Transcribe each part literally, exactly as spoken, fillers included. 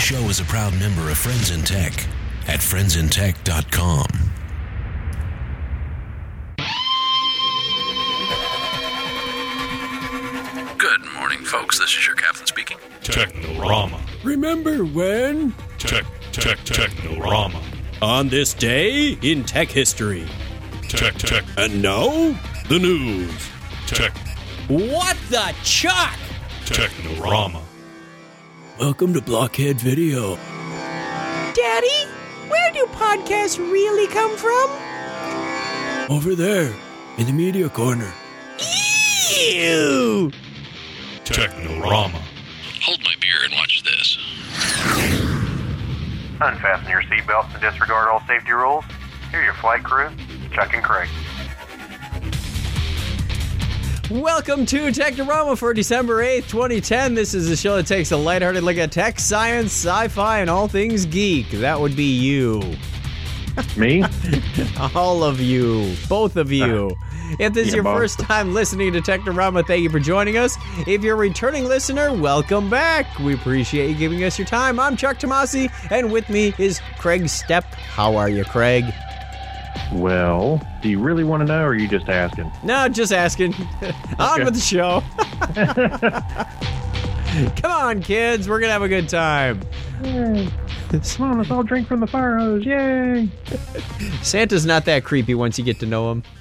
show is a proud member of Friends in Tech at friends in tech dot com. Good morning, folks. This is your captain speaking. Technorama. Remember when? Tech, tech, Technorama. On this day in tech history. Tech, tech, And now, the news. tech, What the chuck? Technorama. Welcome to Blockhead Video. Daddy, where do podcasts really come from? Over there, in the media corner. Ew! Technorama. Hold my beer and watch this. Unfasten your seatbelts and disregard all safety rules. Here are your flight crew, Chuck and Craig. Welcome to Technorama for December eighth, twenty ten. This is a show that takes a lighthearted look at tech, science, sci-fi, and all things geek. That would be you. Me? All of you. Both of you. If this is Yeah, your both. first time listening to Technorama, thank you for joining us. If you're a returning listener, welcome back. We appreciate you giving us your time. I'm Chuck Tomasi, and with me is Craig Stepp. How are you, Craig? Well, do you really want to know, or are you just asking? No, just asking. On Okay. with the show. Come on, kids. We're going to have a good time. Come on, let's all drink from the fire hose. Yay! Santa's not that creepy once you get to know him.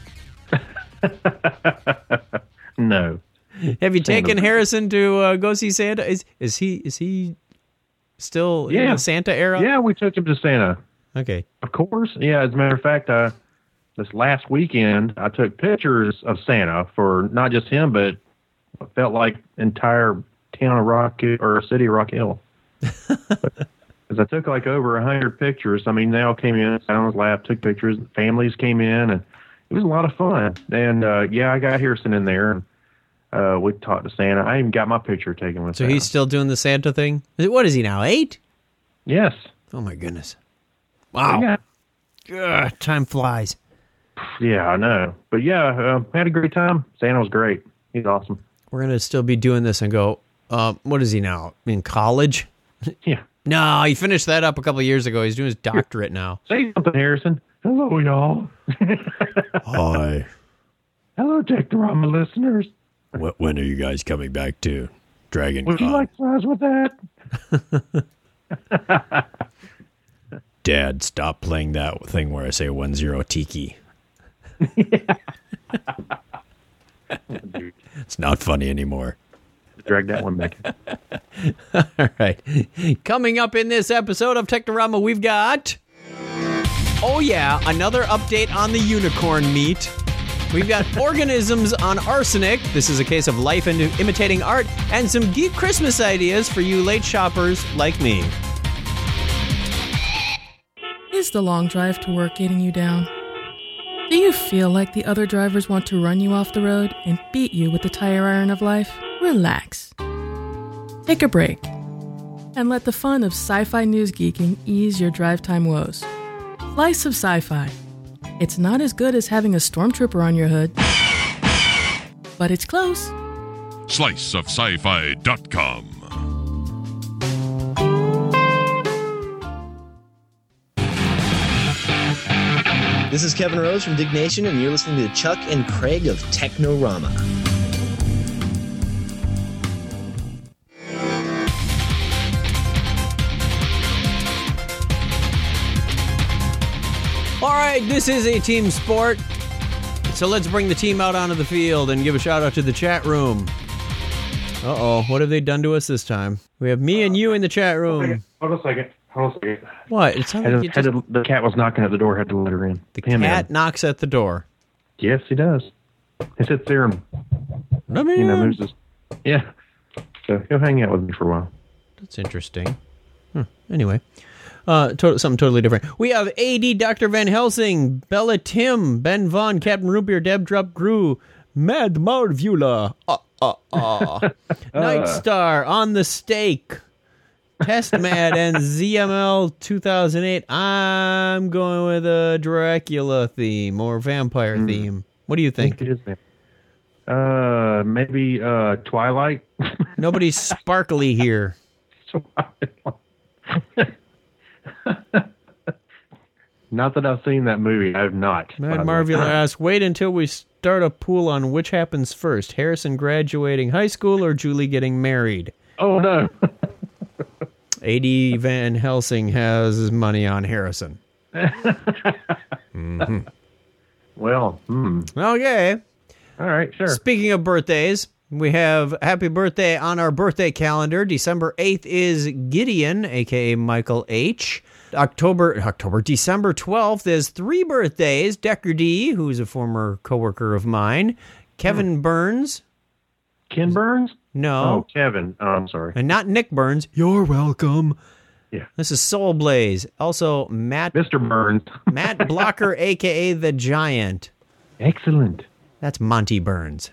No. Have you taken Santa. Harrison to uh, go see Santa? Is is he is he still in Yeah. the Santa era? Yeah, we took him to Santa. Okay. Of course. Yeah, as a matter of fact, uh, this last weekend, I took pictures of Santa for not just him, but it felt like entire town of Rock or city of Rock Hill. Because I took like over a hundred pictures. I mean, they all came in, sat on his lap, took pictures. Families came in, and it was a lot of fun. And uh, yeah, I got Harrison in there, and uh, we talked to Santa. I even got my picture taken with So Santa. he's still doing the Santa thing? Is it- What is he now, eight? Yes. Oh, my goodness. Wow. Yeah. Ugh, time flies. Yeah, I know. But yeah, uh, had a great time. Santa was great. He's awesome. We're going to still be doing this and go, uh, what is he now, in college? Yeah. No, he finished that up a couple of years ago. He's doing his doctorate now. Say something, Harrison. Hello, y'all. Hi. Hello, Technorama listeners. Wh- When are you guys coming back to Dragon Would you Con? like fries with that? Dad, stop playing that thing where I say one zero tiki. It's not funny anymore. Drag that one back. All right. Coming up in this episode of Technorama, we've got... Oh, yeah, another update on the unicorn meat. We've got organisms on arsenic. This is a case of life in- imitating art. And some geek Christmas ideas for you late shoppers like me. Is the long drive to work getting you down? Do you feel like the other drivers want to run you off the road and beat you with the tire iron of life? Relax. Take a break. And let the fun of sci-fi news geeking ease your drive time woes. Slice of Sci-Fi. It's not as good as having a stormtrooper on your hood, but it's close. slice of sci fi dot com. This is Kevin Rose from Dignation, and you're listening to Chuck and Craig of Technorama. All right, this is a team sport. So let's bring the team out onto the field and give a shout out to the chat room. Uh-oh, what have they done to us this time? We have me and you in the chat room. Hold on a second. Hold on a second. What? It sounds Had like to- you had just... to- the cat was knocking at the door. Had to let her in. The Him cat in. knocks at the door. Yes, he does. He sits there and, I mean, you know, there's this. Yeah. So he'll hang out with me for a while. that's interesting. Hmm. Anyway, uh, to- something totally different. We have A D Doctor Van Helsing, Bella Tim, Ben Vaughn, Captain Root Beer, Deb Drop Grew, Mad Marvula, uh, uh, uh. Night Star on the Stake, Test Mad, and Z M L two thousand eight. I'm going with a Dracula theme or vampire Mm. theme. What do you I think think? it is there. Uh, maybe uh, Twilight. Nobody's sparkly here. Twilight. Not that I've seen that movie. I have not. Mad Marvula asks, wait until we start a pool on which happens first, Harrison graduating high school or Julie getting married. Oh, no. A D Van Helsing has his money on Harrison. mm-hmm. Well, hmm. Okay. All right, sure. Speaking of birthdays, we have happy birthday on our birthday calendar. December eighth is Gideon, a k a. Michael H. October, October, December twelfth is three birthdays. Decker D, who's a former coworker of mine. Kevin hmm. Burns. Ken Burns? No. Oh, Kevin. Oh, I'm sorry. And not Nick Burns. You're welcome. Yeah. This is Soul Blaze. Also, Matt. Mister Burns. Matt Blocker, a k a. The Giant. Excellent. That's Monty Burns.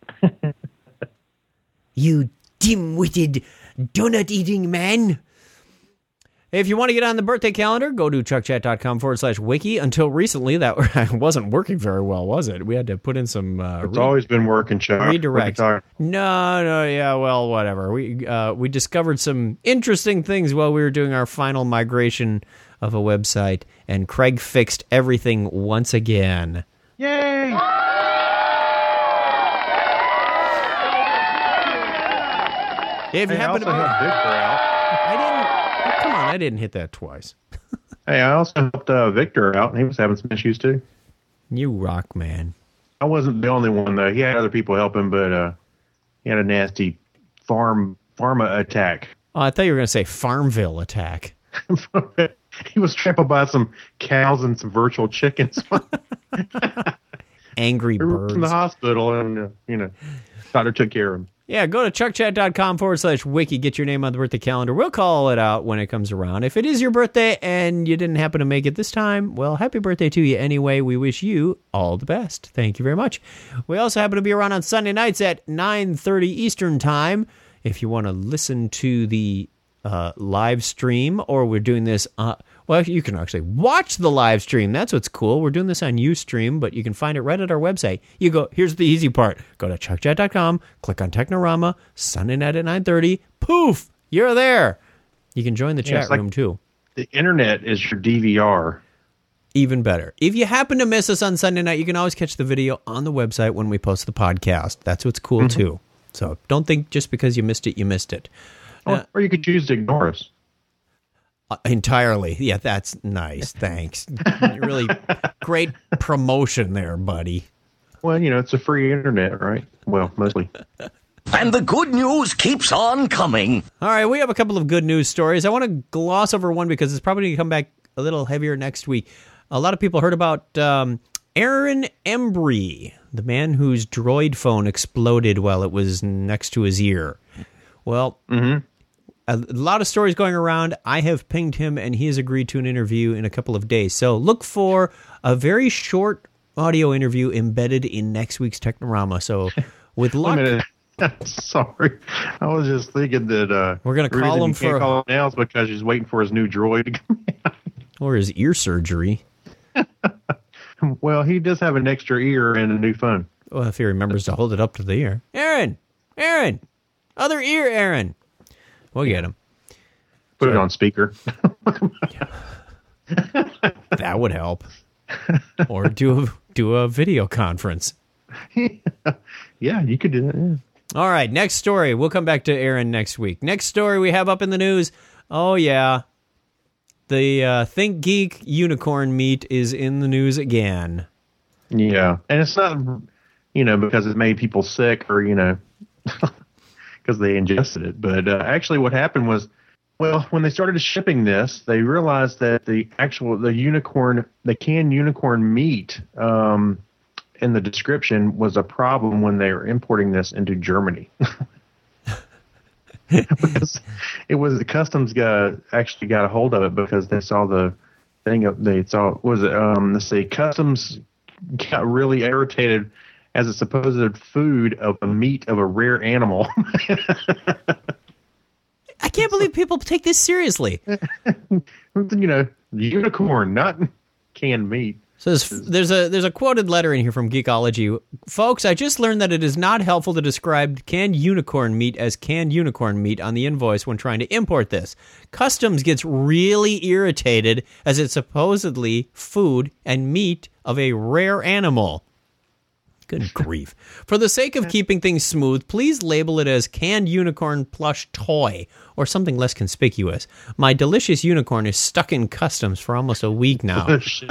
You dim-witted, donut-eating man. If you want to get on the birthday calendar, go to chuckchat.com forward slash wiki. Until recently, that wasn't working very well, was it? We had to put in some... Uh, it's re- always been working, Chuck. Redirect. No, no, yeah, well, whatever. We uh, we discovered some interesting things while we were doing our final migration of a website, and Craig fixed everything once again. Yay! If you hey, happen I also to be, helped Victor out. I didn't. Oh, come on, I didn't hit that twice. Hey, I also helped uh, Victor out, and he was having some issues too. You rock, man. I wasn't the only one though. He had other people help him, but uh, he had a nasty farm pharma attack. Oh, I thought you were going to say Farmville attack. He was trampled by some cows and some virtual chickens. Angry birds. From the hospital, and uh, you know, doctor took care of him. Yeah, go to chuckchat.com forward slash wiki. Get your name on the birthday calendar. We'll call it out when it comes around. If it is your birthday and you didn't happen to make it this time, well, happy birthday to you anyway. We wish you all the best. Thank you very much. We also happen to be around on Sunday nights at nine thirty Eastern Time. If you want to listen to the uh, live stream, or we're doing this... Uh, well, you can actually watch the live stream. That's what's cool. We're doing this on Ustream, but you can find it right at our website. You go, here's the easy part. Go to chuckchat dot com, click on Technorama, Sunday night at nine thirty. Poof! You're there. You can join the yeah, chat like room, too. The internet is your D V R. Even better. If you happen to miss us on Sunday night, you can always catch the video on the website when we post the podcast. That's what's cool, mm-hmm. too. So don't think just because you missed it, you missed it. Or, uh, or you could choose to ignore us. Uh, entirely. Yeah, that's nice. Thanks. Really great promotion there, buddy. Well, you know, it's a free internet, right? Well, mostly. And the good news keeps on coming. All right, we have a couple of good news stories. I want to gloss over one because it's probably going to come back a little heavier next week. A lot of people heard about um, Aaron Embry, the man whose droid phone exploded while it was next to his ear. Well... Mm-hmm. A lot of stories going around. I have pinged him, and he has agreed to an interview in a couple of days. So look for a very short audio interview embedded in next week's Technorama. So with luck... Wait a minute. Sorry. I was just thinking that... Uh, we're going to call him for... call him now because he's waiting for his new droid to come out. Or his ear surgery. Well, he does have an extra ear and a new phone. Well, if he remembers to hold it up to the ear. Aaron! Aaron! Other ear, Aaron! We'll get him. Put so, it on speaker. That would help. Or do a, do a video conference. Yeah, you could do that. Yeah. All right, next story. We'll come back to Aaron next week. Next story we have up in the news. Oh, yeah. The uh, Think Geek unicorn meat is in the news again. Yeah. And it's not, you know, because it made people sick or, you know... because they ingested it. But uh, actually what happened was, well, when they started shipping this, they realized that the actual, the unicorn, the canned unicorn meat um, in the description was a problem when they were importing this into Germany. Because it was the customs guy actually got a hold of it because they saw the thing, they saw, was it, um, let's see, customs got really irritated as a supposed food of a meat of a rare animal. I can't believe people take this seriously. You know, unicorn, not canned meat. So there's, there's a there's a quoted letter in here from Geekology. Folks, I just learned that it is not helpful to describe canned unicorn meat as canned unicorn meat on the invoice when trying to import this. Customs gets really irritated as it's supposedly food and meat of a rare animal. Good grief. For the sake of keeping things smooth, please label it as canned unicorn plush toy or something less conspicuous. My delicious unicorn is stuck in customs for almost a week now.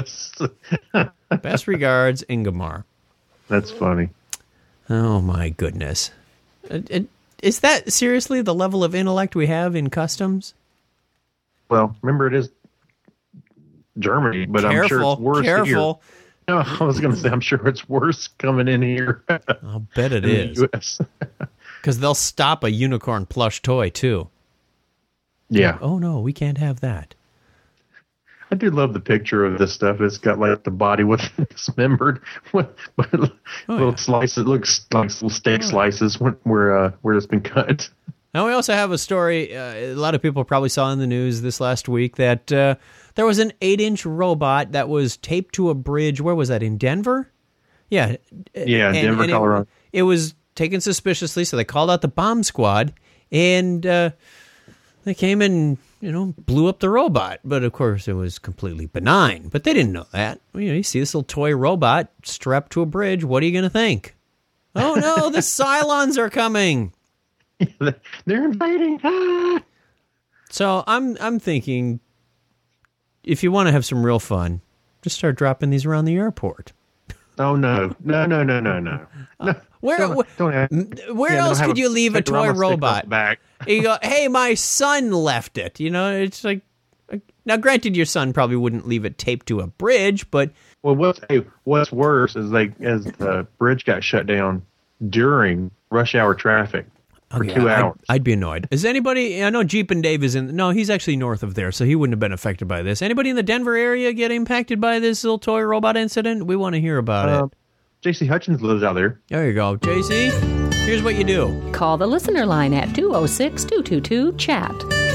Best regards, Ingemar. That's funny. Oh, my goodness. It, it, is that seriously the level of intellect we have in customs? Well, remember, it is Germany, but careful, I'm sure it's worse careful. here. No, I was going to say, I'm sure it's worse coming in here. I'll bet it is. Because they'll stop a unicorn plush toy, too. Yeah. Oh, no, we can't have that. I do love the picture of this stuff. It's got like the body with dismembered, but oh, little yeah. slices. It looks like little steak oh. slices where uh, where it's been cut. Now we also have a story. Uh, a lot of people probably saw in the news this last week that uh, there was an eight-inch robot that was taped to a bridge. Where was that? In Denver? Yeah. Yeah, and, Denver, and Colorado. It, it was taken suspiciously, so they called out the bomb squad, and uh, they came and, you know, blew up the robot. But, of course, it was completely benign. But they didn't know that. You know, you see this little toy robot strapped to a bridge. What are you going to think? Oh, no, the Cylons are coming. They're invading. Ah! So I'm I'm thinking, if you want to have some real fun, just start dropping these around the airport. Oh no, no, no, no, no, no. Uh, where don't, don't have, where yeah, else could you leave a toy robot? Back. You go, hey, my son left it. You know, it's like, now granted, your son probably wouldn't leave it taped to a bridge, but well, what's hey, what's worse is like as the bridge got shut down during rush hour traffic. For okay, two hours. I'd, I'd be annoyed. Is anybody, I know Jeep and Dave is in, no, he's actually north of there, so he wouldn't have been affected by this. Anybody in the Denver area get impacted by this little toy robot incident? We want to hear about um, it. J C Hutchins lives out there. There you go. J C, here's what you do. Call the listener line at two oh six, two two two, chat.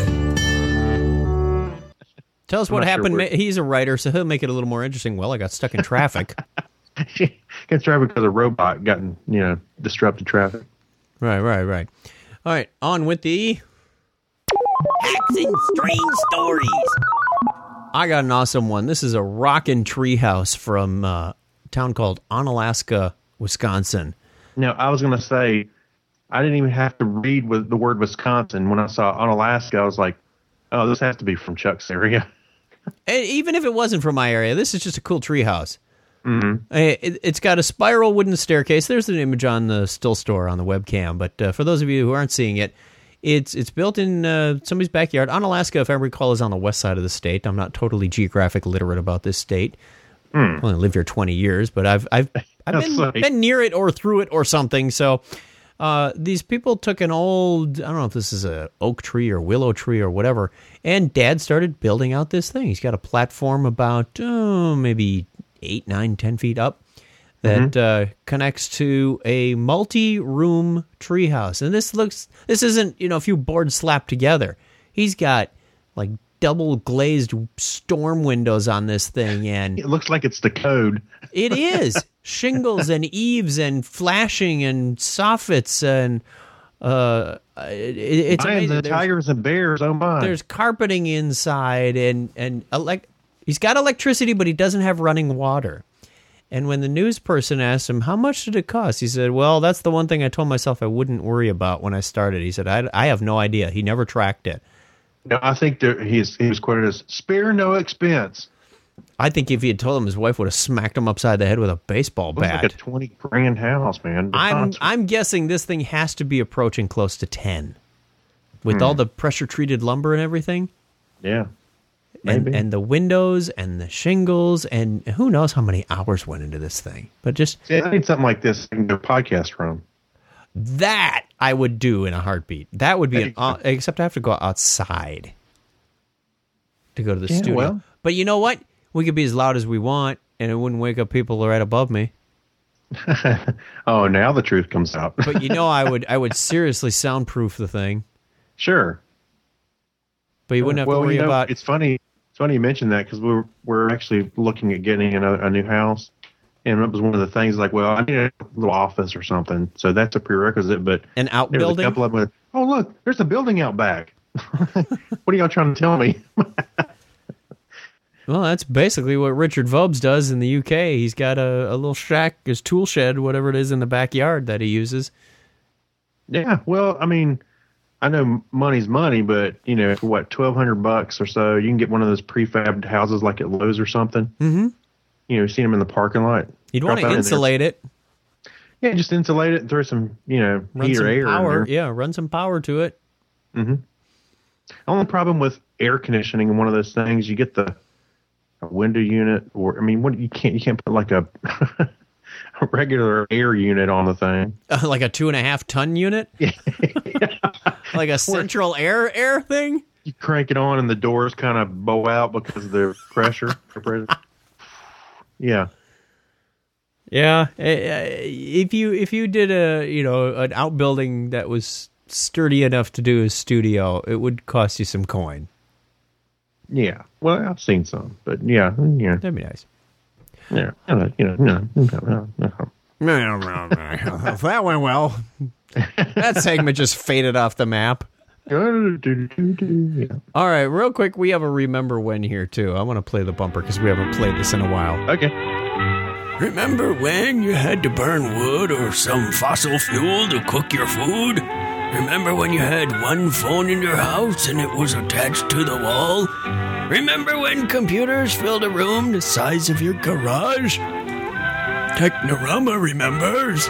Tell us I'm what happened. Sure He's a writer, so he'll make it a little more interesting. Well, I got stuck in traffic. Gets traffic because a robot got, in, you know, disrupted traffic. Right, right, right. All right, on with the Hacks and Strange Stories. I got an awesome one. This is a rockin' treehouse from uh, a town called Onalaska, Wisconsin. Now, I was going to say, I didn't even have to read with the word Wisconsin. When I saw Onalaska, I was like, oh, this has to be from Chuck's area. And even if it wasn't from my area, this is just a cool treehouse. Mm-hmm. It, it's got a spiral wooden staircase. There's an image on the still store on the webcam, but uh, for those of you who aren't seeing it, it's it's built in uh, somebody's backyard. Onalaska, if I recall, is on the west side of the state. I'm not totally geographic literate about this state. Mm. I've only lived here twenty years, but I've I've I've been, been near it or through it or something. So uh, these people took an old, I don't know if this is a oak tree or willow tree or whatever, and Dad started building out this thing. He's got a platform about oh, maybe eight, nine, ten feet up that mm-hmm. uh, connects to a multi-room treehouse. And this looks, this isn't, you know, a few boards slapped together. He's got like double glazed storm windows on this thing. And it looks like it's the code. It is. Shingles and eaves and flashing and soffits and uh, it, it's Lions amazing. and tigers and bears, oh my. There's carpeting inside and, and elect. He's got electricity, but he doesn't have running water. And when the news person asked him, how much did it cost? He said, well, that's the one thing I told myself I wouldn't worry about when I started. He said, I, I have no idea. He never tracked it. No, I think there, he's, he was quoted as, spare no expense. I think if he had told him, his wife would have smacked him upside the head with a baseball bat. Like a twenty grand house, man. I'm, I'm guessing this thing has to be approaching close to ten. With hmm. all the pressure-treated lumber and everything. Yeah. And, and the windows and the shingles and who knows how many hours went into this thing. But just See, I need something like this I can do a podcast from. That I would do in a heartbeat. That would be an, uh, except I have to go outside to go to the yeah, studio. Well. But you know what? We could be as loud as we want, and it wouldn't wake up people right above me. Oh, now the truth comes out. But you know, I would I would seriously soundproof the thing. Sure. But you wouldn't have well, to worry you know, about. It's funny. It's funny you mentioned that because we're we're actually looking at getting a, a new house, and it was one of the things like, well, I need a little office or something, so that's a prerequisite. But an outbuilding. A couple of them with, oh look, there's a building out back. What are y'all trying to tell me? Well, that's basically what Richard Vobes does in the U K. He's got a, a little shack, his tool shed, whatever it is in the backyard that he uses. Yeah, well, I mean, I know money's money, but, you know, for what, twelve hundred bucks or so, you can get one of those prefabbed houses like at Lowe's or something. Mm-hmm. You know, you've seen them in the parking lot. You'd want to insulate it. Yeah, just insulate it and throw some, you know, run heat some or air power. in there. Yeah, run some power to it. Mm-hmm. Only problem with air conditioning and one of those things, you get the a window unit, or I mean, what you can't you can't put like a, a regular air unit on the thing, uh, like a two and a half ton unit, yeah. Like a central air air thing. You crank it on and the doors kind of bow out because of the pressure. Yeah, yeah. If you if you did a you know an outbuilding that was sturdy enough to do a studio, it would cost you some coin. Yeah, well, I've seen some, but yeah, yeah, that'd be nice. Yeah, you know, no, no, no, no. That went well. That segment just faded off the map. Yeah. All right, real quick, we have a remember when here too. I want to play the bumper because we haven't played this in a while. Okay. Remember when you had to burn wood or some fossil fuel to cook your food? Remember when you had one phone in your house and it was attached to the wall? Remember when computers filled a room the size of your garage? Technorama remembers.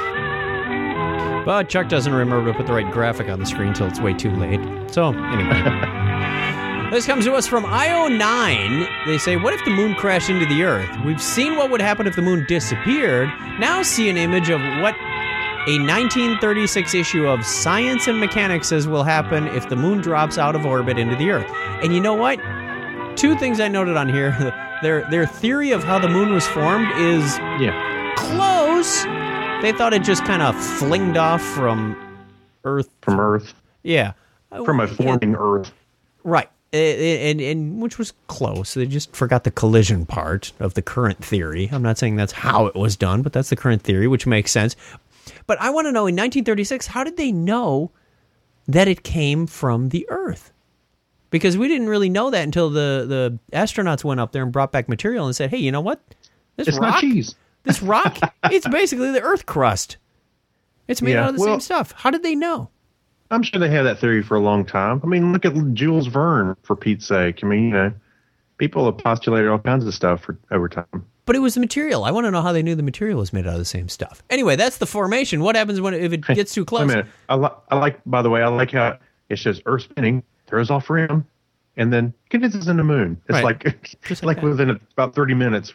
But Chuck doesn't remember to put the right graphic on the screen until it's way too late. So, anyway. This comes to us from I O nine. They say, what if the moon crashed into the Earth? We've seen what would happen if the moon disappeared. Now see an image of what a nineteen thirty-six issue of Science and Mechanics says will happen if the moon drops out of orbit into the Earth. And you know what? Two things I noted on here. Their their theory of how the moon was formed is yeah. close. They thought it just kind of flinged off from Earth. From Earth. Yeah. From a forming Earth. Right. And, and, and which was close. They just forgot the collision part of the current theory. I'm not saying that's how it was done, but that's the current theory, which makes sense. But I want to know, in nineteen thirty-six, how did they know that it came from the Earth? Because we didn't really know that until the, the astronauts went up there and brought back material and said, hey, you know what? This it's rock, not cheese. This rock, it's basically the Earth crust. It's made yeah, out of the well, same stuff. How did they know? I'm sure they had that theory for a long time. I mean, look at Jules Verne, for Pete's sake. I mean, you know, people have postulated all kinds of stuff for over time. But it was the material. I want to know how they knew the material was made out of the same stuff. Anyway, that's the formation. What happens when if it gets too close? Wait a minute. I, li- I like, by the way, I like how it says Earth spinning, throws off rim, and then condenses in the moon. It's right. like Just like, like within about thirty minutes.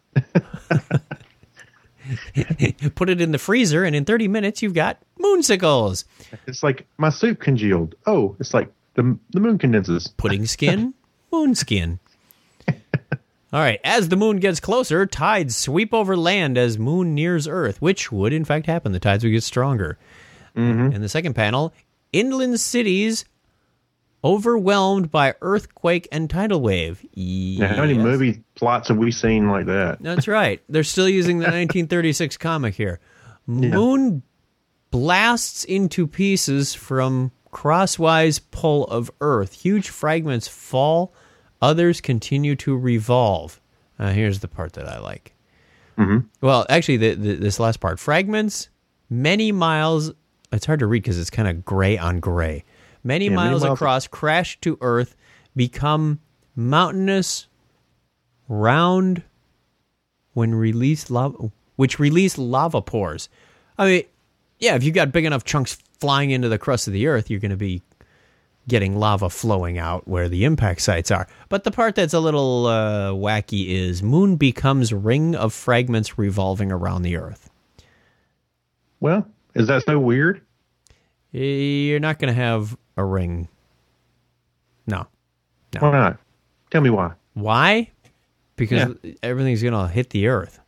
Put it in the freezer, and in thirty minutes, you've got moonsicles. It's like my soup congealed. Oh, it's like the the moon condenses. Pudding skin, moon skin. All right. As the moon gets closer, tides sweep over land as moon nears Earth, which would, in fact, happen. The tides would get stronger. Mm-hmm. In the second panel, inland cities overwhelmed by earthquake and tidal wave. Yes. Now, how many movie plots have we seen like that? That's right. They're still using the nineteen thirty-six comic here. Moon yeah. blasts into pieces from crosswise pull of Earth. Huge fragments fall. Others continue to revolve. Uh, here's the part that I like. Mm-hmm. Well, actually, the, the, this last part. Fragments many miles... It's hard to read because it's kind of gray on gray. Many, yeah, miles, many miles across, crash to Earth, become mountainous, round, when released lava, which release lava pores. I mean, yeah, if you've got big enough chunks flying into the crust of the Earth, you're going to be getting lava flowing out where the impact sites are. But the part that's a little uh, wacky is moon becomes ring of fragments revolving around the Earth. Well, is that so weird? You're not going to have a ring. No. no. Why not? Tell me why. Why? Because yeah. everything's going to hit the Earth.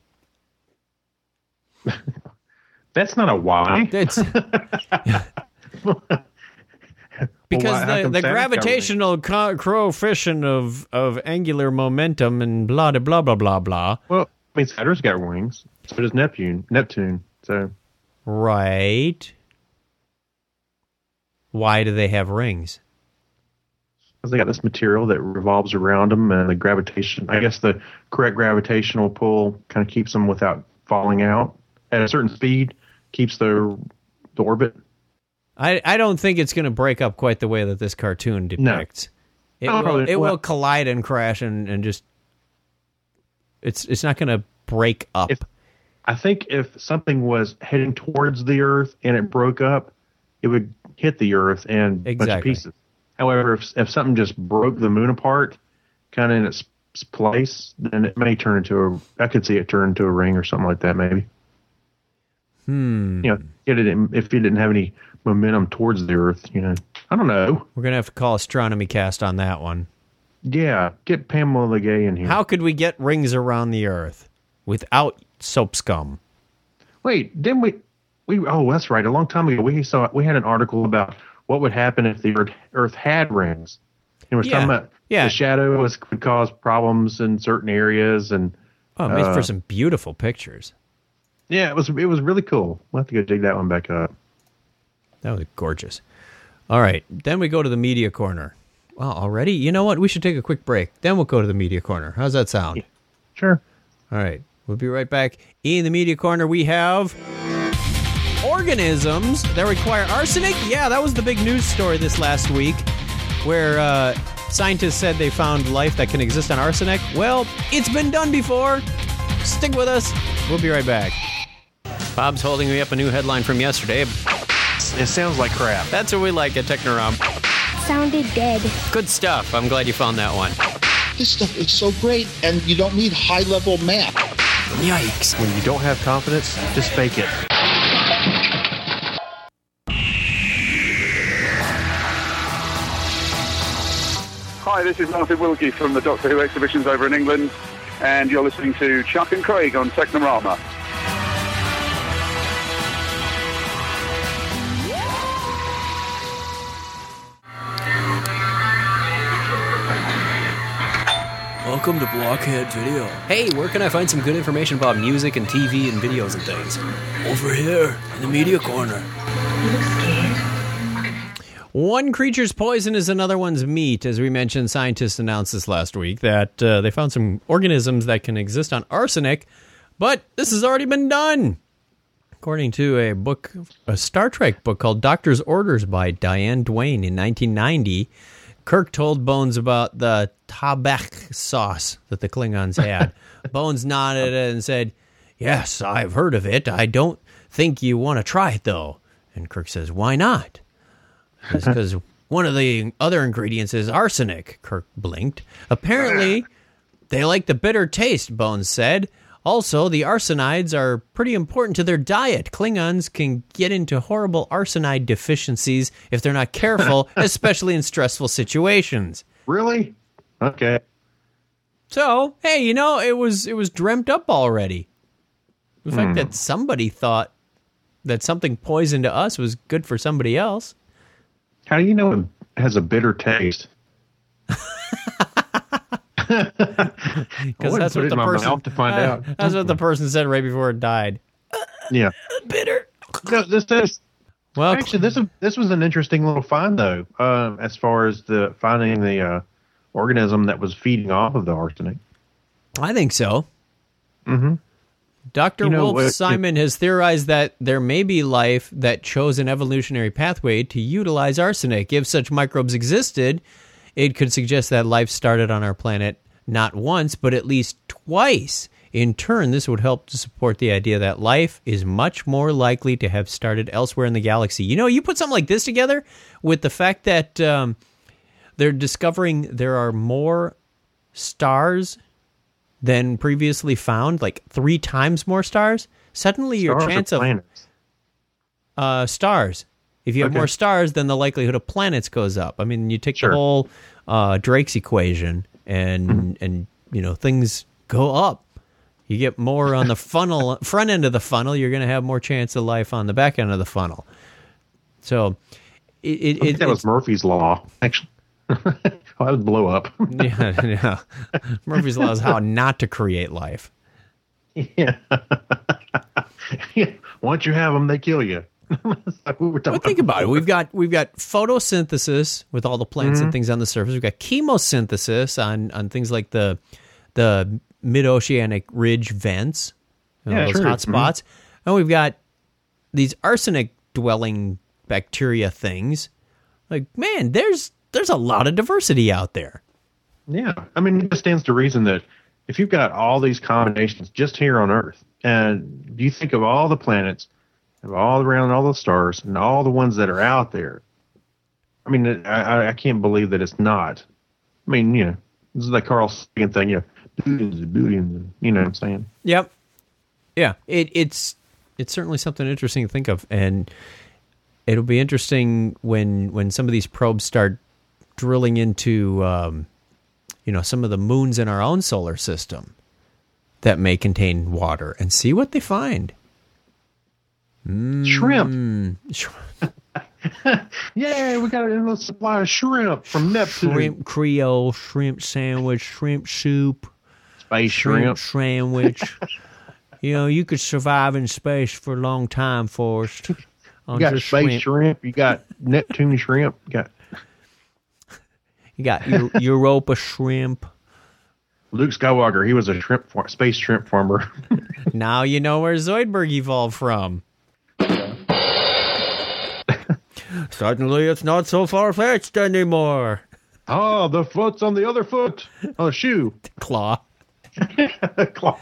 That's not a why. That's Because why- how the, come the Santa's got gravitational co- coefficient of, of angular momentum and blah, blah, blah, blah, blah, blah. Well, I mean, Saturn's got wings. So does Neptune. Neptune. So Right. Why do they have rings? because they got this material that revolves around them, and the gravitation, I guess the correct gravitational pull kind of keeps them without falling out at a certain speed, keeps the, the orbit. I, I don't think it's going to break up quite the way that this cartoon depicts. It, Oh, will, it well- will collide and crash and, and just... It's it's not going to break up. If, I think if something was heading towards the Earth and it broke up, it would hit the Earth in a bunch of Exactly. pieces. However, if, if something just broke the moon apart, kind of in its place, then it may turn into a. I could see it turn into a ring or something like that, maybe. Hmm. You know, it didn't, if it didn't have any momentum towards the Earth, you know, I don't know. We're going to have to call Astronomy Cast on that one. Yeah, get Pamela Legay in here. How could we get rings around the Earth without soap scum? Wait, didn't we? We oh, that's right. A long time ago, we saw we had an article about what would happen if the Earth, Earth had rings. It was Yeah, talking about yeah. the shadow was, could cause problems in certain areas, and Oh, it makes uh, for some beautiful pictures. yeah, it was it was really cool. We'll have to go dig that one back up. That was gorgeous. All right, then we go to the media corner. Wow, already? You know what? We should take a quick break. Then we'll go to the media corner. How's that sound? Sure. All right, we'll be right back. In the media corner, we have organisms that require arsenic. Yeah, that was the big news story this last week, where uh, scientists said they found life that can exist on arsenic. Well, it's been done before. Stick with us. We'll be right back. Bob's holding me up a new headline from yesterday. It sounds like crap. That's what we like at Technorom. Sounded dead. Good stuff. I'm glad you found that one. This stuff is so great, and you don't need high-level math. Yikes. When you don't have confidence, just fake it. Hi, this is Martin Wilkie from the Doctor Who exhibitions over in England, and you're listening to Chuck and Craig on Technorama. Welcome to Blockhead Video. Hey, where can I find some good information about music and T V and videos and things? Over here, in the media corner. One creature's poison is another one's meat. As we mentioned, scientists announced this last week that uh, they found some organisms that can exist on arsenic, but this has already been done. According to a book, a Star Trek book called Doctor's Orders by Diane Duane in nineteen ninety, Kirk told Bones about the tabak sauce that the Klingons had. Bones nodded and said, "Yes, I've heard of it. I don't think you want to try it, though." And Kirk says, "Why not?" It's because one of the other ingredients is arsenic. Kirk blinked. Apparently, they like the bitter taste, Bones said. Also, the arsenides are pretty important to their diet. Klingons can get into horrible arsenide deficiencies if they're not careful, especially in stressful situations. Really? Okay. So, hey, you know, it was it was dreamt up already. The fact Hmm. that somebody thought that something poison to us was good for somebody else. How do you know it has a bitter taste? Because that's what the person to find uh, out. That's what the person said right before it died. Yeah. Bitter. No, this is well. Actually, this this was an interesting little find, though, uh, as far as the finding the uh, organism that was feeding off of the arsenic. I think so. Mm-hmm. Doctor You know, Wolf uh, Simon has theorized that there may be life that chose an evolutionary pathway to utilize arsenic. If such microbes existed, it could suggest that life started on our planet not once, but at least twice. In turn, this would help to support the idea that life is much more likely to have started elsewhere in the galaxy. You know, you put something like this together with the fact that um, they're discovering there are more stars than previously found, like three times more stars. Suddenly, your Stars or chance of planets? uh, stars. If you have Okay. more stars, then the likelihood of planets goes up. I mean, you take Sure. the whole uh, Drake's equation, and Mm-hmm. and you know things go up. You get more on the funnel, front end of the funnel. You're going to have more chance of life on the back end of the funnel. So, it, it, I think it that was Murphy's Law, actually. Oh, that would blow up. yeah, yeah. Murphy's Law is how not to create life. Yeah. yeah. Once you have them, they kill you. like we were well, think about it. We've got we've got photosynthesis with all the plants mm-hmm. and things on the surface. We've got chemosynthesis on, on things like the the mid-oceanic ridge vents, you know, yeah, those true. hot spots. Mm-hmm. And we've got these arsenic-dwelling bacteria things. Like, man, there's there's a lot of diversity out there. Yeah. I mean, it just stands to reason that if you've got all these combinations just here on Earth, and you think of all the planets, of all around all the stars, and all the ones that are out there, I mean, I, I can't believe that it's not. I mean, you know, this is like Carl Sagan thing, you know, billions and billions, you know what I'm saying? Yep. Yeah, it, it's it's certainly something interesting to think of, and it'll be interesting when when some of these probes start drilling into, um, you know, some of the moons in our own solar system that may contain water, and see what they find. Mm, shrimp. Yeah, we got a little supply of shrimp from Neptune. Shrimp Creole, shrimp sandwich, shrimp soup, space shrimp, shrimp sandwich. You know, you could survive in space for a long time, Forrest. You got space shrimp. shrimp. You got Neptune shrimp. You got you got Euro- Europa shrimp. Luke Skywalker, he was a shrimp far- space shrimp farmer. Now you know where Zoidberg evolved from. Suddenly, it's not so far-fetched anymore. Oh, the foot's on the other foot. Oh, shoe. Claw. Claw.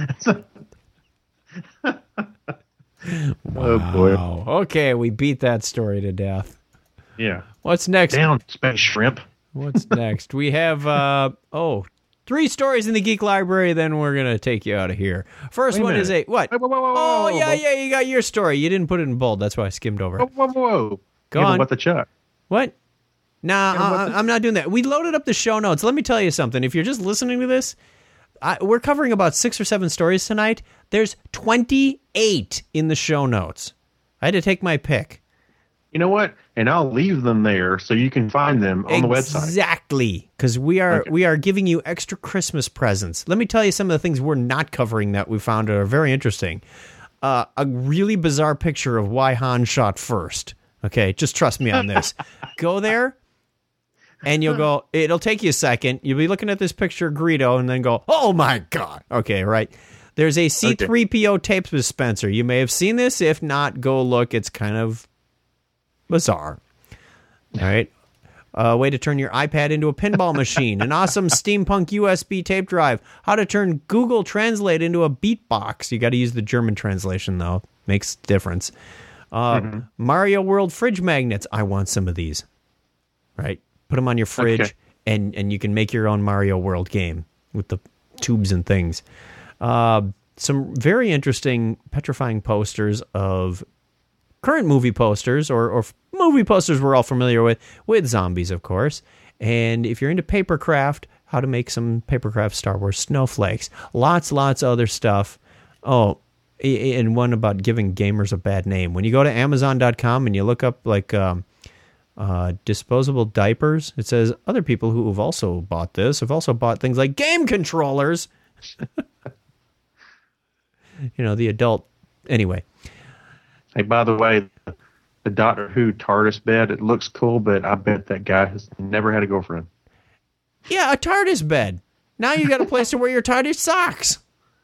Wow. Oh, boy. Okay, we beat that story to death. Yeah. What's next? Down, space shrimp. What's next? We have, uh, oh, three stories in the Geek Library, then we're going to take you out of here. First Wait one a is a, what? Wait, whoa, whoa, whoa, oh, whoa, yeah, whoa. yeah, you got your story. You didn't put it in bold. That's why I skimmed over it. Whoa, whoa, whoa. Go Give on. What the Chuck? What? Nah, I, the- I'm not doing that. We loaded up the show notes. Let me tell you something. If you're just listening to this, I, we're covering about six or seven stories tonight. There's twenty-eight in the show notes. I had to take my pick. You know what? And I'll leave them there so you can find them on the website. Exactly, because we are Okay. we are giving you extra Christmas presents. Let me tell you some of the things we're not covering that we found are very interesting. Uh, a really bizarre picture of why Han shot first. Okay, just trust me on this. Go there, and you'll go. It'll take you a second. You'll be looking at this picture of Greedo, and then go, "Oh my God!" Okay, right. There's a C three P O tape dispenser. You may have seen this. If not, go look. It's kind of bizarre. All right. A way to turn your iPad into a pinball machine. An awesome steampunk U S B tape drive. How to turn Google Translate into a beatbox. You got to use the German translation, though. Makes a difference. Uh, Mm-hmm. Mario World fridge magnets. I want some of these. Right? Put them on your fridge, Okay. and, and you can make your own Mario World game with the tubes and things. Uh, some very interesting, petrifying posters of current movie posters, or, or movie posters we're all familiar with, with zombies, of course. And if you're into papercraft, how to make some papercraft Star Wars snowflakes. Lots, lots of other stuff. Oh, and one about giving gamers a bad name. When you go to Amazon dot com and you look up, like, um, uh, disposable diapers, it says other people who have also bought this have also bought things like game controllers. You know, the adult. Anyway. Hey, by the way, the Doctor Who TARDIS bed, it looks cool, but I bet that guy has never had a girlfriend. Yeah, a TARDIS bed. Now you got a place to wear your TARDIS socks.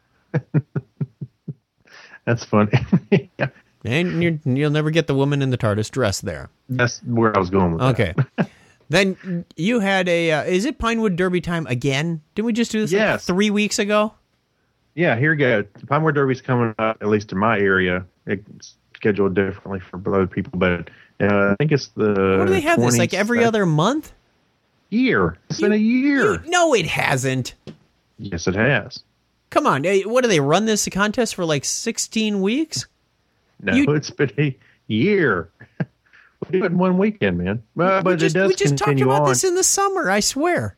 That's funny. Yeah. And you're, you'll never get the woman in the TARDIS dress there. That's where I was going with Okay. that. Then you had a, uh, is it Pinewood Derby time again? Didn't we just do this like Yes. three weeks ago? Yeah, here we go. The Pinewood Derby's coming up, at least in my area. It's scheduled differently for other people, but uh, I think it's the What do they have this, like every other month? year. It's been a year. You- no, it hasn't. Yes, it has. Come on. eh, What do they run this contest for, like sixteen weeks? No, You- it's been a year. We do it in one weekend, man. Well, we but just, it does we just talked continue about on. this in the summer, I swear.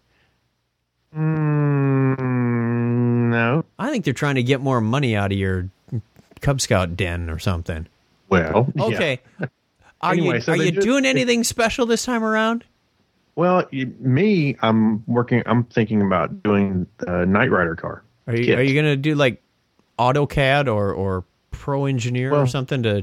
Mm, no. I think they're trying to get more money out of your Cub Scout den or something. Well, yeah. Okay. Are anyway, you so are they you just- doing anything special this time around? Well, you, me, I'm working. I'm thinking about doing the Knight Rider car. Are you kit. are you gonna do like AutoCAD or or Pro Engineer Well- or something to?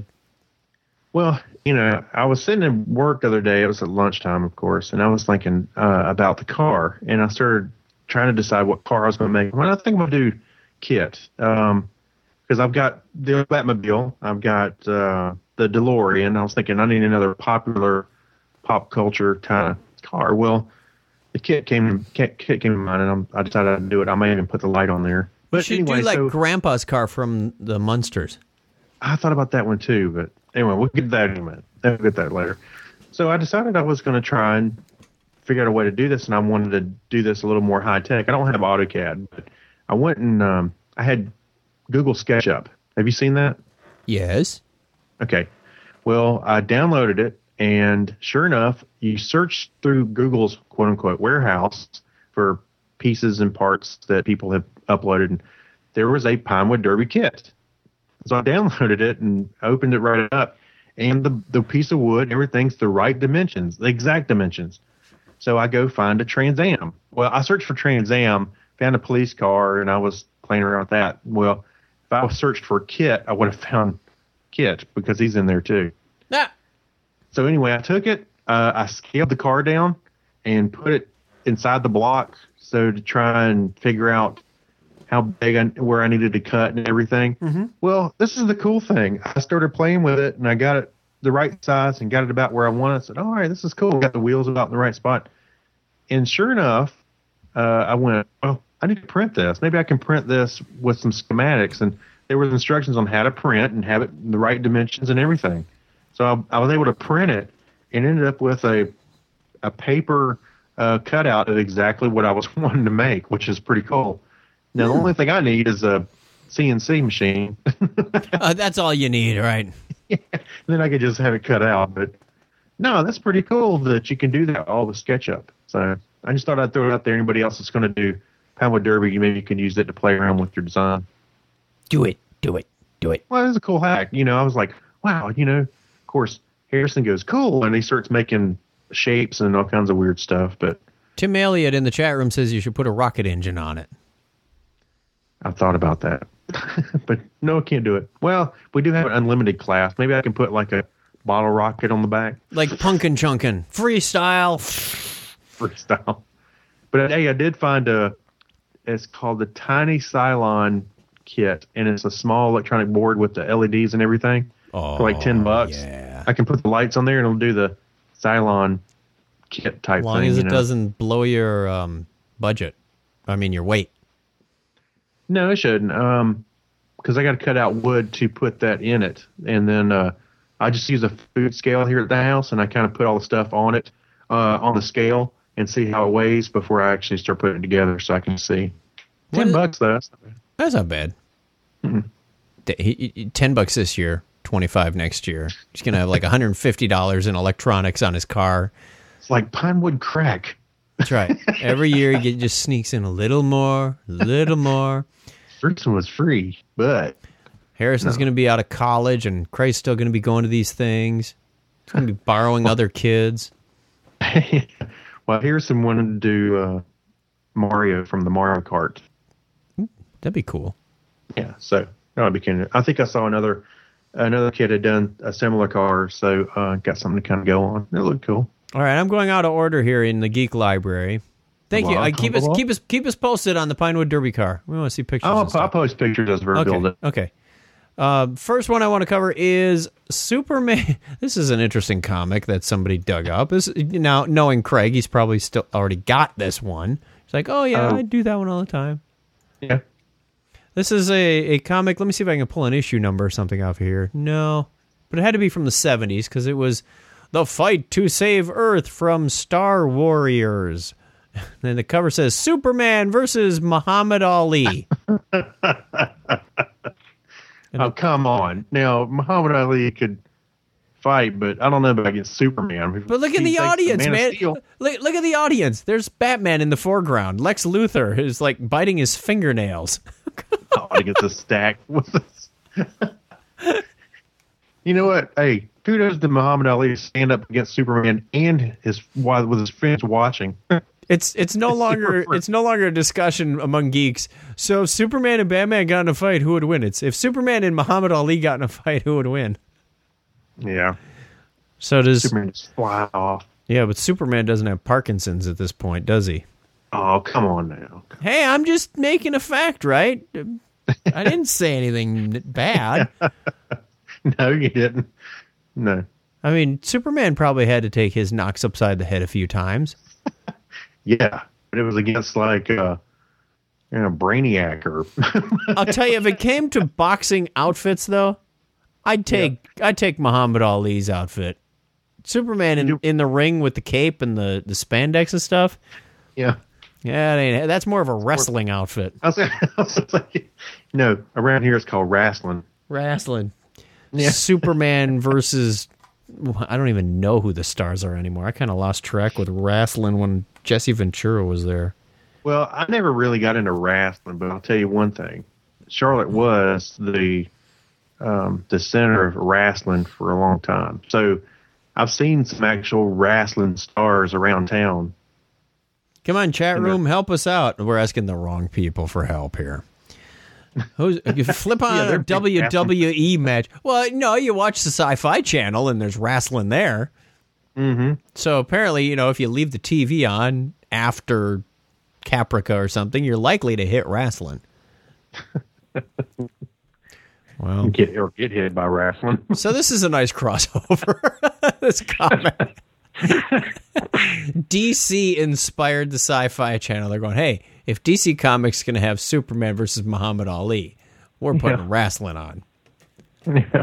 Well, you know, I was sitting at work the other day. It was at lunchtime, of course, and I was thinking uh, about the car, and I started trying to decide what car I was going to make. Well, I think I'm going to do kit um, because I've got the Batmobile, I've got uh, the DeLorean. I was thinking I need another popular pop culture kind of car. Well, the kit came kit, kit came to mind, and I'm, I decided I'd do it. I may even put the light on there. But You should anyway, do like so Grandpa's car from the Munsters. I thought about that one too, but anyway, we'll get that in a minute. We'll get that later. So I decided I was going to try and figure out a way to do this, and I wanted to do this a little more high tech. I don't have AutoCAD, but I went and um, I had Google SketchUp. Have you seen that? Yes. Okay. Well, I downloaded it, and sure enough, you search through Google's quote unquote warehouse for pieces and parts that people have uploaded, and there was a Pinewood Derby kit. So I downloaded it and opened it right up, and the the piece of wood, everything's the right dimensions, the exact dimensions. So I go find a Trans Am. Well, I searched for Trans Am, found a police car, and I was playing around with that. Well, if I searched for Kit, I would have found Kit because he's in there too. Ah. So anyway, I took it, uh, I scaled the car down and put it inside the block so to try and figure out how big I, where I needed to cut and everything. Mm-hmm. Well, this is the cool thing. I started playing with it, and I got it the right size and got it about where I wanted. I said, all right, this is cool. Got the wheels about in the right spot. And sure enough, uh, I went, oh, I need to print this. Maybe I can print this with some schematics. And there were instructions on how to print and have it in the right dimensions and everything. So I, I was able to print it and ended up with a a paper uh, cutout of exactly what I was wanting to make, which is pretty cool. Now, the only thing I need is a C N C machine. uh, that's all you need, right? Yeah, and then I could just have it cut out. But no, that's pretty cool that you can do that all with SketchUp. So I just thought I'd throw it out there. Anybody else that's going to do Pinewood Derby, maybe you can use it to play around with your design. Do it, do it, do it. Well, it was a cool hack. You know, I was like, wow, you know, of course, Harrison goes, cool. And he starts making shapes and all kinds of weird stuff. But Tim Elliott in the chat room says you should put a rocket engine on it. I thought about that. But no, I can't do it. Well, we do have an unlimited class. Maybe I can put like a bottle rocket on the back. Like Punkin' Chunkin'. Freestyle. Freestyle. But hey, I did find a, it's called the Tiny Cylon kit, and it's a small electronic board with the L E Ds and everything oh, for like ten bucks. Yeah. I can put the lights on there, and it'll do the Cylon kit type As long thing. as it you know? doesn't blow your um, budget. I mean, your weight. No, it shouldn't. Um, because I got to cut out wood to put that in it, and then uh, I just use a food scale here at the house, and I kind of put all the stuff on it uh, on the scale and see how it weighs before I actually start putting it together, so I can see. What Ten is- bucks though. That's not bad. That's not bad. Mm-hmm. D- he- he- Ten bucks this year, twenty-five next year. He's gonna have like one hundred fifty dollars in electronics on his car. It's like Pinewood crack. That's right. Every year he get, just sneaks in a little more, a little more. First one was free, but Harrison's No. going to be out of college, and Craig's still going to be going to these things. He's going to be borrowing other kids. well, Harrison wanted to do uh, Mario from the Mario Kart. That'd be cool. Yeah, so that would be kind of. I think I saw another another kid had done a similar car, so uh, got something to kind of go on. It looked cool. All right, I'm going out of order here in the Geek Library. Thank you. Well, I keep us well. keep us keep us posted on the Pinewood Derby car. We want to see pictures. I'll, and stuff. I'll post pictures as we're Okay. building. Okay. Uh, first one I want to cover is Superman. This is an interesting comic that somebody dug up. This now knowing Craig, he's probably still already got this one. It's like, oh yeah, Oh. I do that one all the time. Yeah. This is a, a comic. Let me see if I can pull an issue number or something off here. No, but it had to be from the seventies because it was the fight to save Earth from Star Warriors. Then the cover says Superman versus Muhammad Ali. Oh, come on. Now, Muhammad Ali could fight, but I don't know about against Superman. But look at He the thinks audience, Man of man. Steel- Look, look at the audience. There's Batman in the foreground. Lex Luthor is like biting his fingernails. Oh, against a stack with this. You know what? Hey, kudos to Muhammad Ali to stand up against Superman and his while with his friends watching. It's it's no longer it's no longer a discussion among geeks. So if Superman and Batman got in a fight, who would win? It's if Superman and Muhammad Ali got in a fight, who would win? Yeah. So does Superman just fly off? Yeah, but Superman doesn't have Parkinson's at this point, does he? Oh, come on now. Hey, I'm just making a fact, right? I didn't say anything bad. No, you didn't. No. I mean, Superman probably had to take his knocks upside the head a few times. Yeah, but it was against like uh, you know, Brainiac or. I'll tell you, if it came to boxing outfits, though, I'd take yeah. I'd take Muhammad Ali's outfit. Superman in, in the ring with the cape and the, the spandex and stuff. Yeah, yeah, it ain't, that's more of a wrestling outfit. I was, I was like, no, around here it's called wrestling. Wrestling. Yeah. Superman versus. I don't even know who the stars are anymore. I kind of lost track with wrestling when Jesse Ventura was there. Well, I never really got into wrestling, but I'll tell you one thing. Charlotte was the um, the center of wrestling for a long time. So I've seen some actual wrestling stars around town. Come on, chat room, help us out. We're asking the wrong people for help here. Who's, you flip on yeah, a W W E match. Well, no, you watch the Sci-Fi Channel and there's wrestling there. Mm-hmm. So apparently, you know, if you leave the T V on after Caprica or something, you're likely to hit wrestling. Well, get or get hit by wrestling. So this is a nice crossover. This comic. D C inspired the Sci-Fi Channel. They're going, hey, if D C Comics can have Superman versus Muhammad Ali, we're putting yeah. wrestling on. Yeah.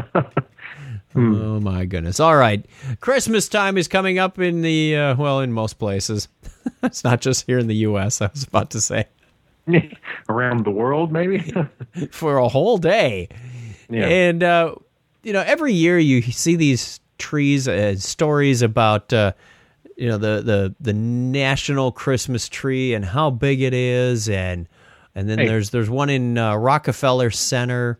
Oh, my goodness. All right. Christmas time is coming up in the, uh, well, in most places. It's not just here in the U S, I was about to say. Around the world, maybe? For a whole day. Yeah. And, uh, you know, every year you see these trees, uh, stories about, uh, you know, the, the, the national Christmas tree and how big it is. And and then hey. there's there's one in uh, Rockefeller Center.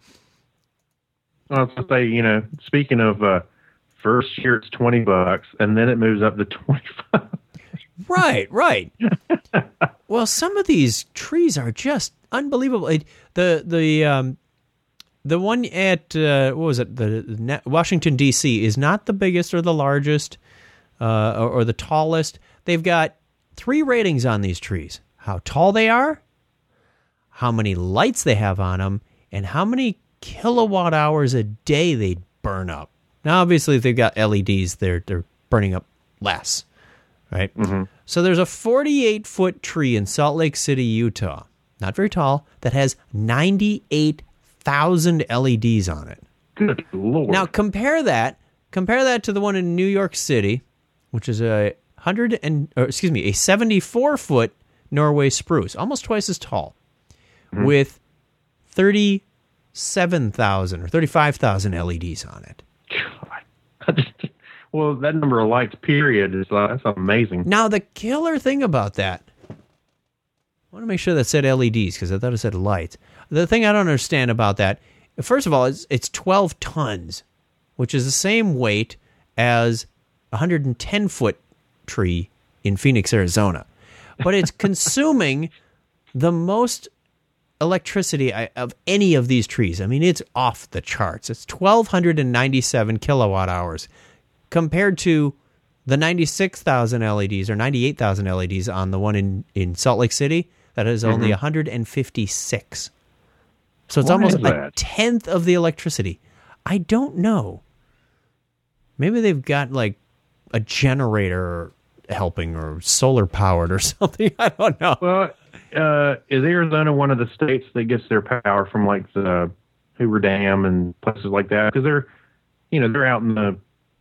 I was going to say, you know, speaking of uh, first year, it's twenty bucks, and then it moves up to twenty-five. Right, right. Well, some of these trees are just unbelievable. It, the the um, the one at uh, what was it? The, the Washington D C is not the biggest or the largest uh, or, or the tallest. They've got three ratings on these trees: how tall they are, how many lights they have on them, and how many kilowatt hours a day they burn up. Now, obviously, if they've got L E Ds, they're they're burning up less. Right? Mm-hmm. So there's a forty-eight foot tree in Salt Lake City, Utah, not very tall, that has ninety-eight thousand L E Ds on it. Good Lord. Now compare that, compare that to the one in New York City, which is a hundred and, or excuse me, a seventy-four foot Norway spruce, almost twice as tall, mm-hmm. with thirty-seven thousand or thirty-five thousand L E Ds on it. God. Well, that number of lights, period, is uh, that's amazing. Now, the killer thing about that, I want to make sure that said L E Ds, because I thought it said lights. The thing I don't understand about that, first of all, it's, it's twelve tons, which is the same weight as a one hundred ten foot tree in Phoenix, Arizona. But it's consuming the most electricity of any of these trees. I mean, it's off the charts. It's twelve ninety-seven kilowatt hours. Compared to the ninety-six thousand L E Ds or ninety-eight thousand L E Ds on the one in, in Salt Lake City, that is only mm-hmm. one hundred fifty-six. So it's Why almost a tenth of the electricity. I don't know. Maybe they've got like a generator helping or solar powered or something. I don't know. Well, uh, is Arizona one of the states that gets their power from like the Hoover Dam and places like that? Because they're, you know, they're out in the,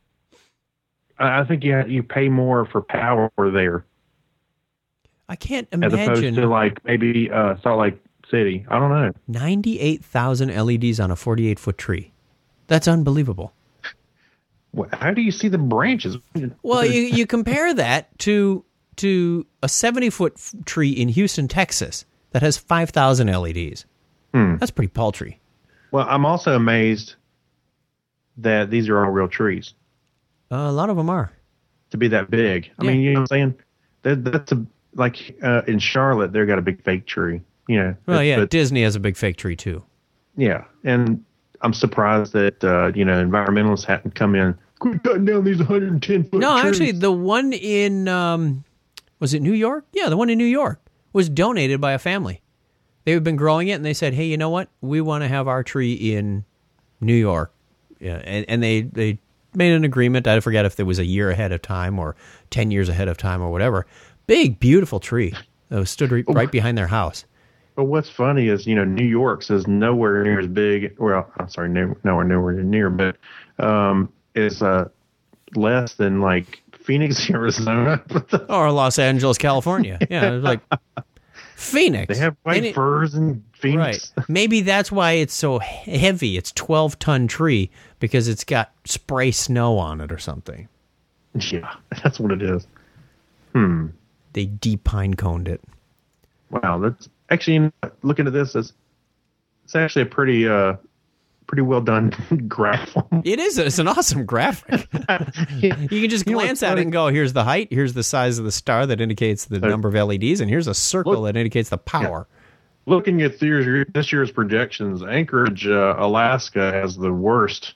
I think you you pay more for power there. I can't imagine. As opposed to like maybe uh, Salt Lake City. I don't know. ninety-eight thousand L E Ds on a forty-eight foot tree. That's unbelievable. Well, how do you see the branches? Well, you, you compare that to to a seventy foot tree in Houston, Texas that has five thousand L E Ds. Hmm. That's pretty paltry. Well, I'm also amazed that these are all real trees. Uh, a lot of them are. To be that big. I Yeah. mean, you know what I'm saying? That, that's a, like uh, in Charlotte, they've got a big fake tree. You know. Well, It's- yeah, but- Disney has a big fake tree, too. yeah. And I'm surprised that, uh, you know, environmentalists hadn't come in. Quit cutting down these one hundred ten foot No, trees. actually, the one in, um, was it New York? Yeah, the one in New York was donated by a family. They've been growing it, and they said, hey, you know what? We want to have our tree in New York. Yeah, and, and they, they made an agreement. I forget if it was a year ahead of time or ten years ahead of time or whatever. Big, beautiful tree that was stood right, right behind their house. But what's funny is, you know, New York is nowhere near as big. Well, I'm sorry, no, nowhere, nowhere near, but um, is uh, less than like Phoenix, Arizona. Or Los Angeles, California. Yeah, like Phoenix. They have white And it- firs in Phoenix. Right. Maybe that's why it's so heavy. It's twelve ton tree because it's got spray snow on it or something. Yeah, that's what it is. Hmm. They deep pine coned it. Wow, that's actually, you know, looking at this, it's, it's actually a pretty uh pretty well done graph. It is. It's an awesome graphic. You can just You know glance what's at it funny? and go, here's the height, here's the size of the star that indicates the So- number of L E Ds, and here's a circle Look- that indicates the power. Looking at this, year, this year's projections, Anchorage, uh, Alaska has the worst.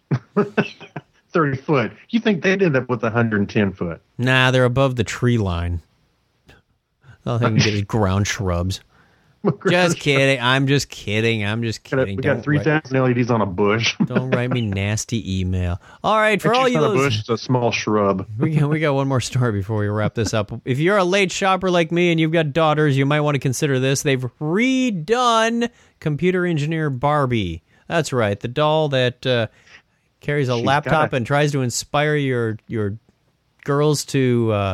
thirty foot. You think they'd end up with one hundred ten foot? Nah, they're above the tree line. All they can get is ground shrubs. Just kidding. I'm just kidding. I'm just kidding. We got Don't three write- thousand L E Ds on a bush. Don't write me nasty email. All right, for Actually, all it's you not a those, bush, it's a small shrub. we got, we got one more story before we wrap this up. If you're a late shopper like me and you've got daughters, you might want to consider this. They've redone Computer Engineer Barbie. That's right, the doll that uh, carries a She's laptop got a- and tries to inspire your your girls to. Uh,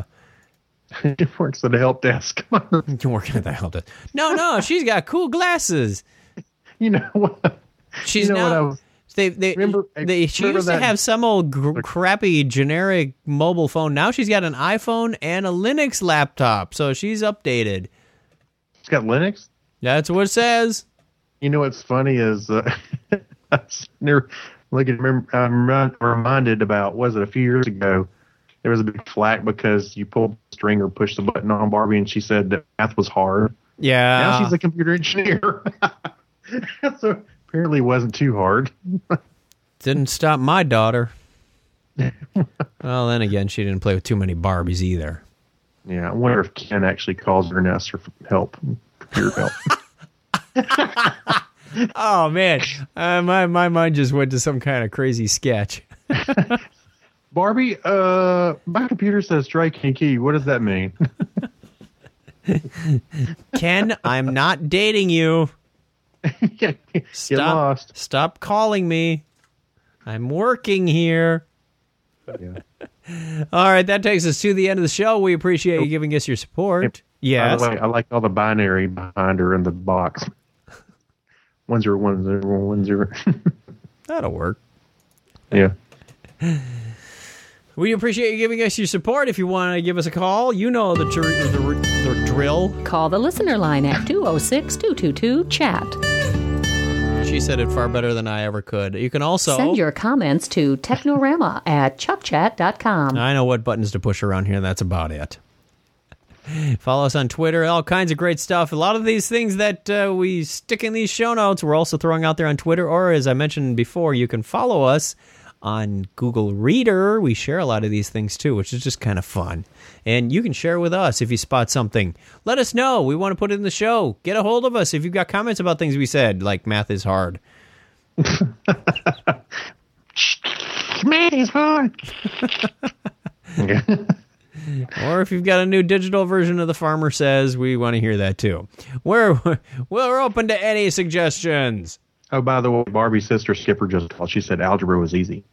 It works at the help desk. You're working at the help desk. No, no, she's got cool glasses. You know what? She's you know now. what I was, They they Remember- they she remember used to that- have some old gr- crappy generic mobile phone. Now she's got an iPhone and a Linux laptop, so she's updated. it's got Linux. That's what it says. You know what's funny is uh, I was near, like, remember, I'm rem- reminded about, was it a few years ago, there was a big flack because you pulled the string or pushed the button on Barbie and she said that math was hard. Yeah. Now she's a computer engineer. So apparently it wasn't too hard. Didn't stop my daughter. Well, then again, she didn't play with too many Barbies either. Yeah, I wonder if Ken actually calls her and asks her for help, computer help. Oh man, uh, my my mind just went to some kind of crazy sketch. Barbie, uh, my computer says strike and key. What does that mean? Ken, I'm not dating you. Get Stop, lost. stop calling me. I'm working here. Yeah. All right, that takes us to the end of the show. We appreciate you giving us your support. Yes. By the way, I like all the binary behind her in the box. One zero one zero one zero. That'll work. Yeah. We appreciate you giving us your support. If you want to give us a call, you know the, dr- the, the drill. Call the listener line at two oh six, two two two, chat. She said it far better than I ever could. You can also Send your comments to technorama at chuckchat dot com. I know what buttons to push around here. That's about it. Follow us on Twitter. All kinds of great stuff. A lot of these things that uh, we stick in these show notes, we're also throwing out there on Twitter. Or, as I mentioned before, you can follow us on Google Reader. We share a lot of these things, too, which is just kind of fun. And you can share with us if you spot something. Let us know. We want to put it in the show. Get a hold of us if you've got comments about things we said, like math is hard. Math is hard. Or if you've got a new digital version of The Farmer Says, we want to hear that too. We're, we're open to any suggestions. Oh, by the way, Barbie's sister Skipper just called. She said algebra was easy.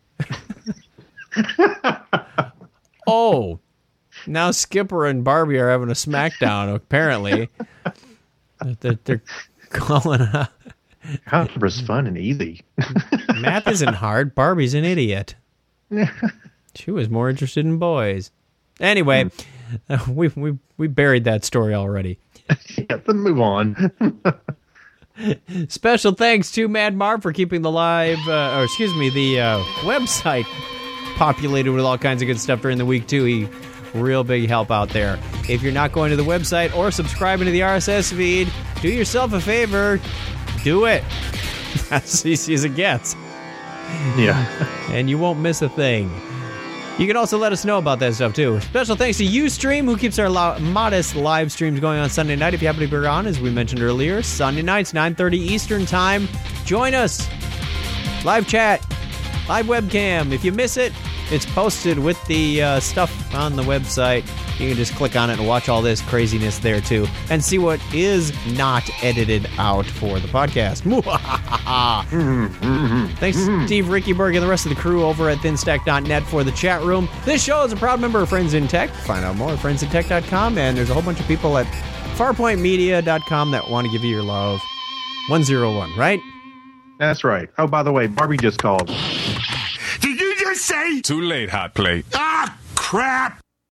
Oh, now Skipper and Barbie are having a smackdown, apparently. They're, they're calling out. Algebra's fun and easy. Math isn't hard. Barbie's an idiot. She was more interested in boys. Anyway, uh, we we we buried that story already. Yeah, then move on. Special thanks to Mad Marv for keeping the live, uh, or excuse me, the uh, website populated with all kinds of good stuff during the week, too. He real big help out there. If you're not going to the website or subscribing to the R S S feed, do yourself a favor. Do it. That's as easy as it gets. Yeah. And you won't miss a thing. You can also let us know about that stuff, too. Special thanks to Ustream, who keeps our lo- modest live streams going on Sunday night. If you happen to be on, as we mentioned earlier, Sunday nights, nine thirty Eastern Time. Join us. Live chat. Live webcam. If you miss it, it's posted with the uh, stuff on the website. You can just click on it and watch all this craziness there, too. And see what is not edited out for the podcast. Thanks to Steve, Ricky Berg, and the rest of the crew over at thin stack dot net for the chat room. This show is a proud member of Friends in Tech. Find out more at friends in tech dot com. And there's a whole bunch of people at farpoint media dot com that want to give you your love. one oh one, right? That's right. Oh, by the way, Barbie just called. Did you just say? Too late, hot plate. Ah, crap!